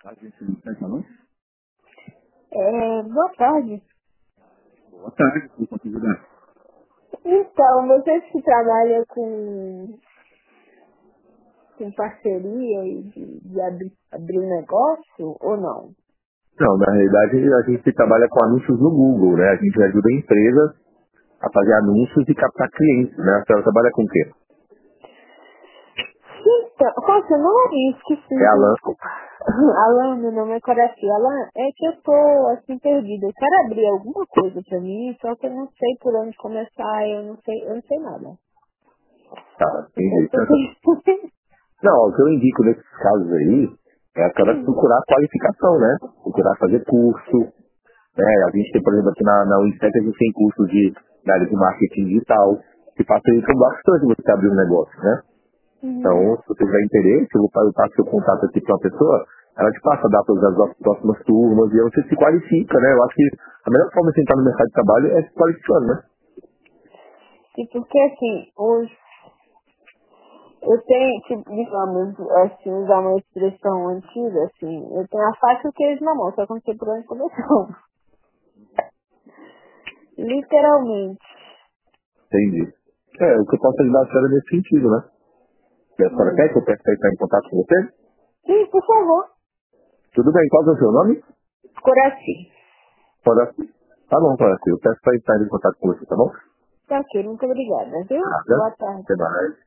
Agência de Pensamento? Boa tarde. Boa tarde, como posso ajudar? Então, vocês que trabalham com parceria e de abrir um negócio ou não? Não, na realidade a gente trabalha com anúncios no Google, né? A gente ajuda empresas a fazer anúncios e captar clientes, né? A senhora trabalha com o quê? Então, qual é o seu nome? Esqueci, É a Alan. desculpa. Alan, meu nome é Coraci. Alan, é que eu tô assim perdida. Eu quero abrir alguma coisa pra mim, só que eu não sei por onde começar, eu não sei nada. Tá, Eu entendi. tô perdida. Não, o que eu indico nesses casos aí é a senhora procurar qualificação, né? Procurar fazer curso, né? A gente tem, por exemplo, aqui na Unistec a gente tem curso na área de marketing digital, que facilitam bastante você abrir um negócio, né? Uhum. Então, se você tiver interesse, eu passo seu contato aqui para uma pessoa, ela te passa a data das próximas turmas e aí você se qualifica, né? Eu acho que a melhor forma de entrar no mercado de trabalho é se qualificando, né? E porque assim, eu tenho, tipo, digamos, assim, usar uma expressão antiga, assim, eu tenho a faca e o queijo na mão, só que eu não sei por onde começar. Literalmente. Entendi. É, o que eu posso ajudar a senhora nesse sentido, né? E a senhora Hum. quer que eu peça para entrar em contato com você? Sim, por favor. Tudo bem, qual é o seu nome? Coraci. Pode. Tá bom, Coraci, eu peço para entrar em contato com você, tá bom? Tá ok, muito obrigada, viu? Nada. Boa tarde. Até mais.